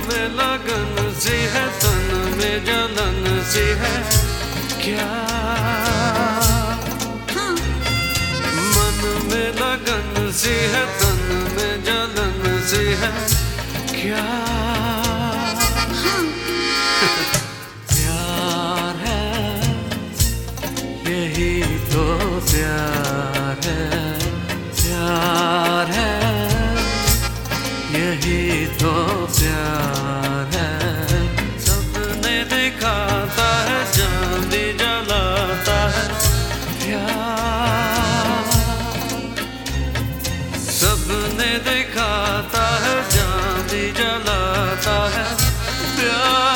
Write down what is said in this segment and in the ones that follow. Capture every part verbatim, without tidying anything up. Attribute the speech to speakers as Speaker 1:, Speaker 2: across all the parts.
Speaker 1: में लगन सी है, तन में जलन सी है क्या? हाँ। मन में लगन सी है, तन में जलन सी है क्या? हाँ। प्यार है, यही तो प्यार है, प्यार है, यही तो प्यार है। सपने दिखाता है, चांदी जलाता है प्यार। सपने दिखाता है, चांदी जलाता है प्यार।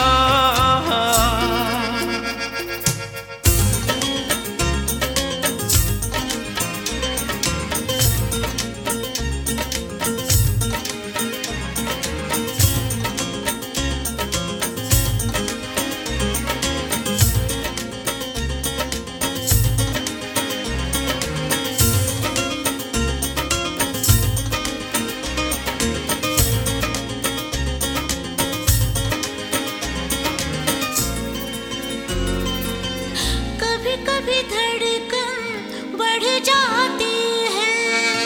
Speaker 2: कभी धड़कन बढ़ जाती है,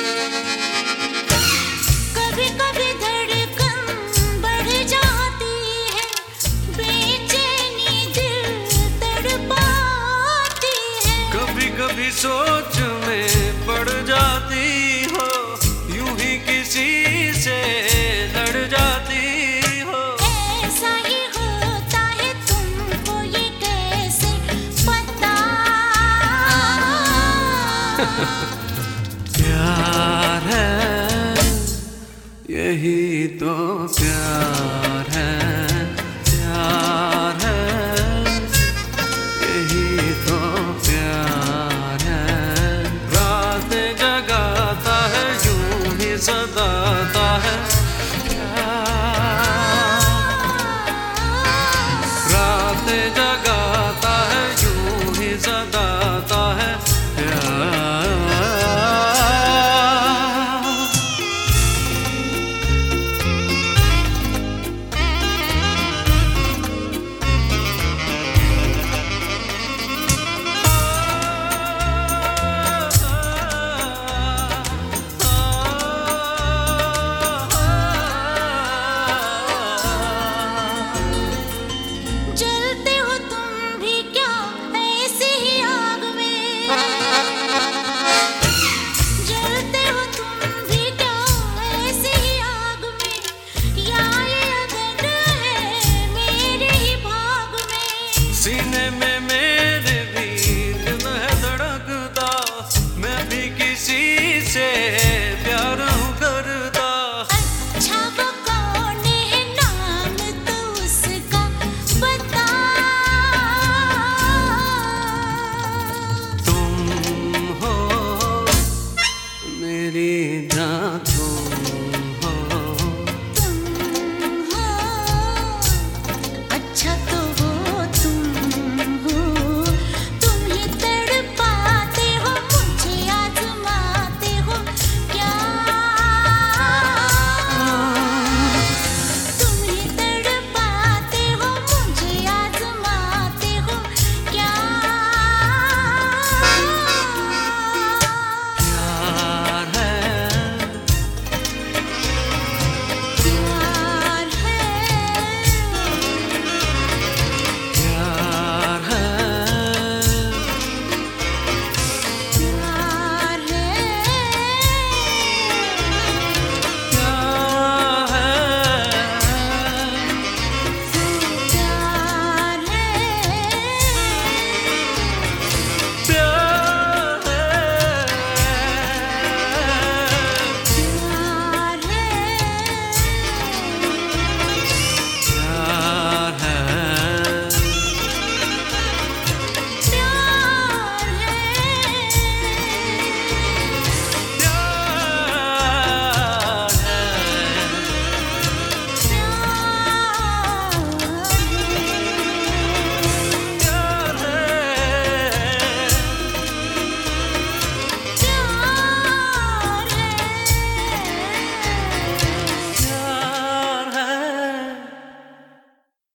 Speaker 2: कभी कभी धड़कन बढ़ जाती है, बेचैनी दिल तड़पाती है।
Speaker 1: कभी कभी सोच में पड़ जाती हो, यूं ही किसी से लड़ जाती हो।
Speaker 2: ऐसा ही होता है, तुमको ये कैसे पता?
Speaker 1: प्यार है, यही तो प्यार।